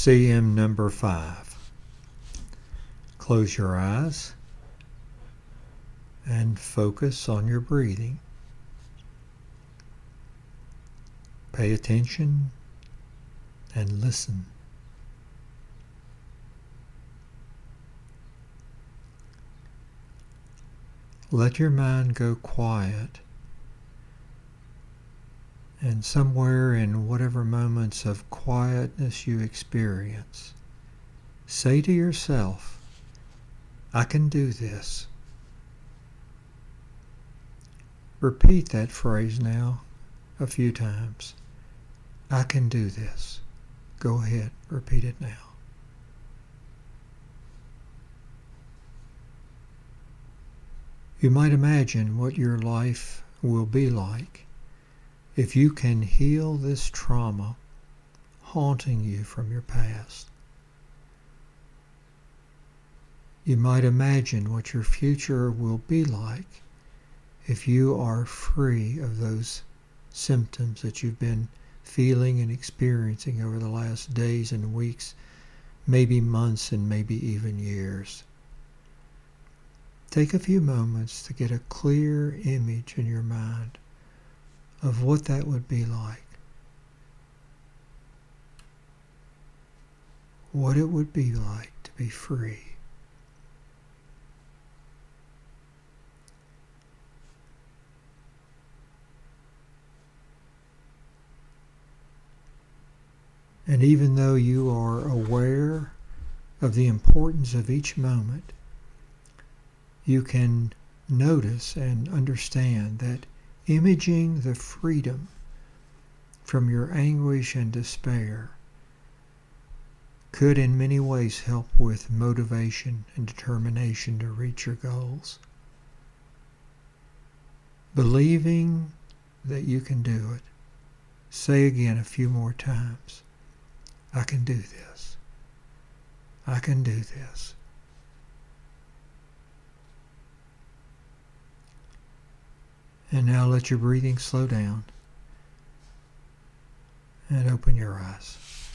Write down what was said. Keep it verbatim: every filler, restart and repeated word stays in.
C M number five. Close your eyes and focus on your breathing. Pay attention and listen. Let your mind go quiet, and somewhere in whatever moments of quietness you experience, say to yourself, I can do this. Repeat that phrase now a few times. I can do this. Go ahead, repeat it now. You might imagine what your life will be like if you can heal this trauma haunting you from your past. You might imagine what your future will be like if you are free of those symptoms that you've been feeling and experiencing over the last days and weeks, maybe months and maybe even years. Take a few moments to get a clear image in your mind of what that would be like. What it would be like to be free. And even though you are aware of the importance of each moment, you can notice and understand that imaging the freedom from your anguish and despair could in many ways help with motivation and determination to reach your goals. Believing that you can do it, say again a few more times, I can do this. I can do this. And now let your breathing slow down and open your eyes.